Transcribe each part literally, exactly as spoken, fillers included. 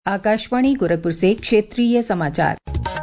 आकाशवाणी गोरखपुर से क्षेत्रीय समाचार।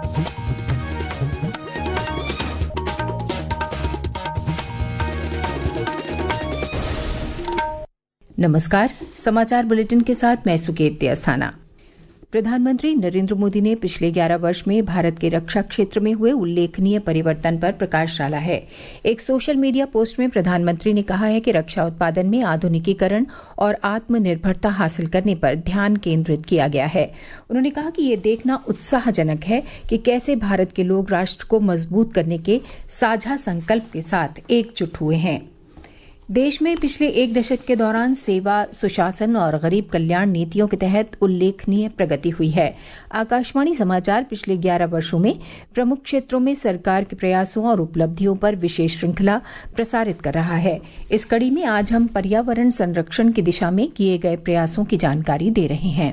नमस्कार, समाचार बुलेटिन के साथ मैं सुकेत अस्थाना। प्रधानमंत्री नरेंद्र मोदी ने पिछले ग्यारह वर्ष में भारत के रक्षा क्षेत्र में हुए उल्लेखनीय परिवर्तन पर प्रकाश डाला है। एक सोशल मीडिया पोस्ट में प्रधानमंत्री ने कहा है कि रक्षा उत्पादन में आधुनिकीकरण और आत्मनिर्भरता हासिल करने पर ध्यान केंद्रित किया गया है। उन्होंने कहा कि ये देखना उत्साहजनक है कि कैसे भारत के लोग राष्ट्र को मजबूत करने के साझा संकल्प के साथ एकजुट हुए हैं। देश में पिछले एक दशक के दौरान सेवा, सुशासन और गरीब कल्याण नीतियों के तहत उल्लेखनीय प्रगति हुई है। आकाशवाणी समाचार पिछले ग्यारह वर्षों में प्रमुख क्षेत्रों में सरकार के प्रयासों और उपलब्धियों पर विशेष श्रृंखला प्रसारित कर रहा है। इस कड़ी में आज हम पर्यावरण संरक्षण की दिशा में किए गए प्रयासों की जानकारी दे रहे हैं।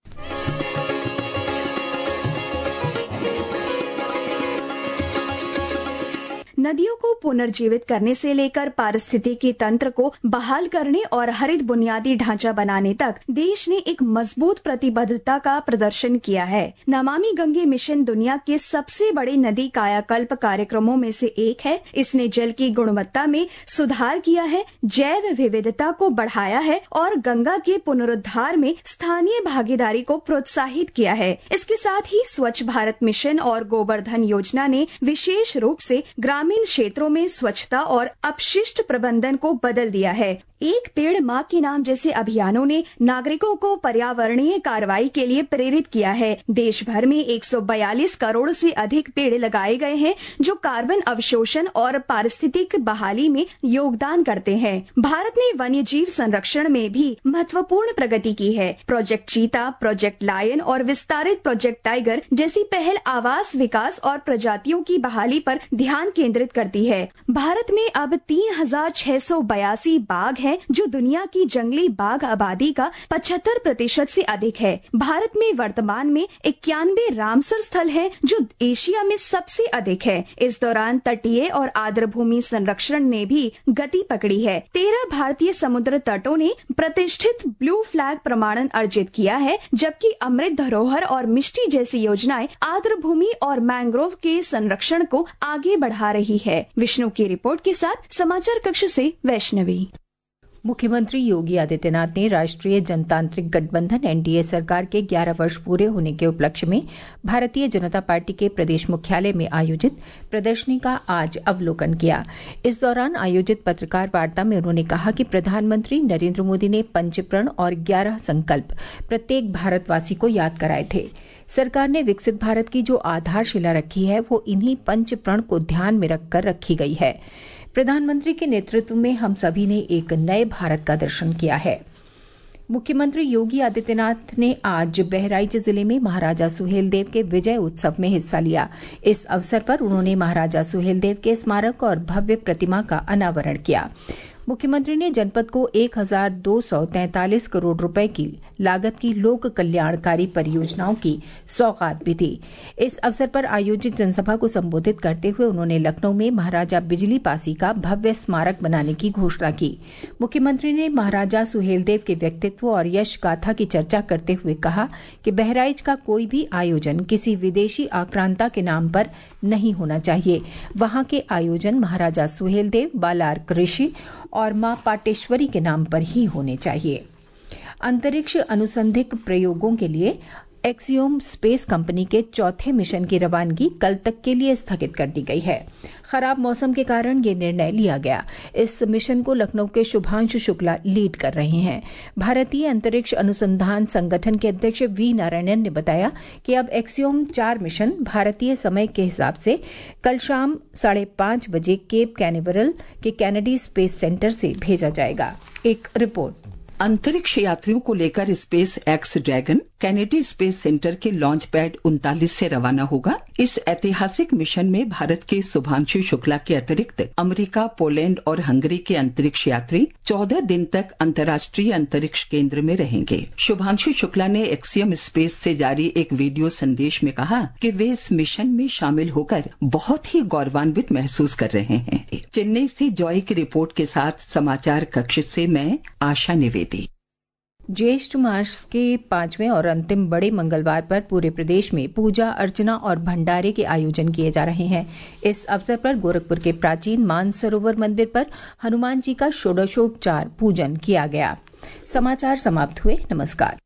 नदियों को पुनर्जीवित करने से लेकर पारिस्थितिकी तंत्र को बहाल करने और हरित बुनियादी ढांचा बनाने तक देश ने एक मजबूत प्रतिबद्धता का प्रदर्शन किया है। नमामि गंगे मिशन दुनिया के सबसे बड़े नदी कायाकल्प कार्यक्रमों में से एक है। इसने जल की गुणवत्ता में सुधार किया है, जैव विविधता को बढ़ाया है और गंगा के पुनरुद्धार में स्थानीय भागीदारी को प्रोत्साहित किया है। इसके साथ ही स्वच्छ भारत मिशन और गोबर्धन योजना ने विशेष रूप से ग्रामीण क्षेत्रों में स्वच्छता और अपशिष्ट प्रबंधन को बदल दिया है। एक पेड़ माँ के नाम जैसे अभियानों ने नागरिकों को पर्यावरणीय कार्रवाई के लिए प्रेरित किया है। देश भर में एक सौ बयालीस करोड़ से अधिक पेड़ लगाए गए हैं, जो कार्बन अवशोषण और पारिस्थितिक बहाली में योगदान करते हैं। भारत ने वन्य जीव संरक्षण में भी महत्वपूर्ण प्रगति की है। प्रोजेक्ट चीता, प्रोजेक्ट लायन और विस्तारित प्रोजेक्ट टाइगर जैसी पहल आवास विकास और प्रजातियों की बहाली पर ध्यान केंद्रित करती है। भारत में अब तीन हजार छह सौ बयासी बाघ हैं, जो दुनिया की जंगली बाघ आबादी का पचहत्तर प्रतिशत से अधिक है। भारत में वर्तमान में इक्यानवे रामसर स्थल हैं, जो एशिया में सबसे अधिक है। इस दौरान तटीय और आर्द्रभूमि संरक्षण ने भी गति पकड़ी है। तेरह भारतीय समुद्र तटों ने प्रतिष्ठित ब्लू फ्लैग प्रमाणन अर्जित किया है, जबकि अमृत धरोहर और मिष्टी जैसी योजनाएं आर्द्रभूमि और मैंग्रोव के संरक्षण को आगे बढ़ा रही है। विष्णु की रिपोर्ट के साथ समाचार कक्ष से वैष्णवी। मुख्यमंत्री योगी आदित्यनाथ ने राष्ट्रीय जनतांत्रिक गठबंधन एनडीए सरकार के ग्यारह वर्ष पूरे होने के उपलक्ष्य में भारतीय जनता पार्टी के प्रदेश मुख्यालय में आयोजित प्रदर्शनी का आज अवलोकन किया। इस दौरान आयोजित पत्रकार वार्ता में उन्होंने कहा कि प्रधानमंत्री नरेंद्र मोदी ने पंचप्रण और ग्यारह संकल्प प्रत्येक भारतवासी को याद कराए थे। सरकार ने विकसित भारत की जो आधारशिला रखी है, वो इन्हीं पंचप्रण को ध्यान में रखकर रखी गई है। प्रधानमंत्री के नेतृत्व में हम सभी ने एक नए भारत का दर्शन किया है। मुख्यमंत्री योगी आदित्यनाथ ने आज बहराइच जिले में महाराजा सुहेलदेव के विजय उत्सव में हिस्सा लिया। इस अवसर पर उन्होंने महाराजा सुहेलदेव के स्मारक और भव्य प्रतिमा का अनावरण किया। मुख्यमंत्री ने जनपद को एक हजार दो सौ तैंतालीस करोड़ रुपए की लागत की लोक कल्याणकारी परियोजनाओं की सौगात भी दी। इस अवसर पर आयोजित जनसभा को संबोधित करते हुए उन्होंने लखनऊ में महाराजा बिजली पासी का भव्य स्मारक बनाने की घोषणा की। मुख्यमंत्री ने महाराजा सुहेलदेव के व्यक्तित्व और यश गाथा की चर्चा करते हुए कहा कि बहराइच का कोई भी आयोजन किसी विदेशी आक्रांता के नाम पर नहीं होना चाहिए। वहां के आयोजन महाराजा सुहेलदेव, बालार्क ऋषि और मां पाटेश्वरी के नाम पर ही होने चाहिए। अंतरिक्ष अनुसंधिक प्रयोगों के लिए एक्सियोम स्पेस कंपनी के चौथे मिशन की रवानगी कल तक के लिए स्थगित कर दी गई है। खराब मौसम के कारण ये निर्णय लिया गया। इस मिशन को लखनऊ के शुभांशु शुक्ला लीड कर रहे हैं। भारतीय अंतरिक्ष अनुसंधान संगठन के अध्यक्ष वी नारायणन ने बताया कि अब एक्सियोम चार मिशन भारतीय समय के हिसाब से कल शाम साढ़े पांच बजे केप कैनिवरल के कैनेडी स्पेस सेंटर से भेजा जाएगा। एक रिपोर्ट। अंतरिक्ष यात्रियों को लेकर SpaceX Dragon Kennedy Space Center के लॉन्च पैड उनतालीस से रवाना होगा। इस ऐतिहासिक मिशन में भारत के शुभांशु शुक्ला के अतिरिक्त अमेरिका, पोलैंड और हंगरी के अंतरिक्ष यात्री चौदह दिन तक अंतर्राष्ट्रीय अंतरिक्ष केंद्र में रहेंगे। शुभांशु शुक्ला ने एक्सियम स्पेस से जारी एक वीडियो संदेश में कहा कि वे इस मिशन में शामिल होकर बहुत ही गौरवान्वित महसूस कर रहे हैं। चेन्नई से जॉय की रिपोर्ट के साथ समाचार कक्ष से मैं आशा निवेदी। ज्येष्ठ मास के पांचवें और अंतिम बड़े मंगलवार पर पूरे प्रदेश में पूजा अर्चना और भंडारे के आयोजन किए जा रहे हैं। इस अवसर पर गोरखपुर के प्राचीन मानसरोवर मंदिर पर हनुमान जी का षोडशोपचार पूजन किया गया। समाचार समाप्त हुए। नमस्कार।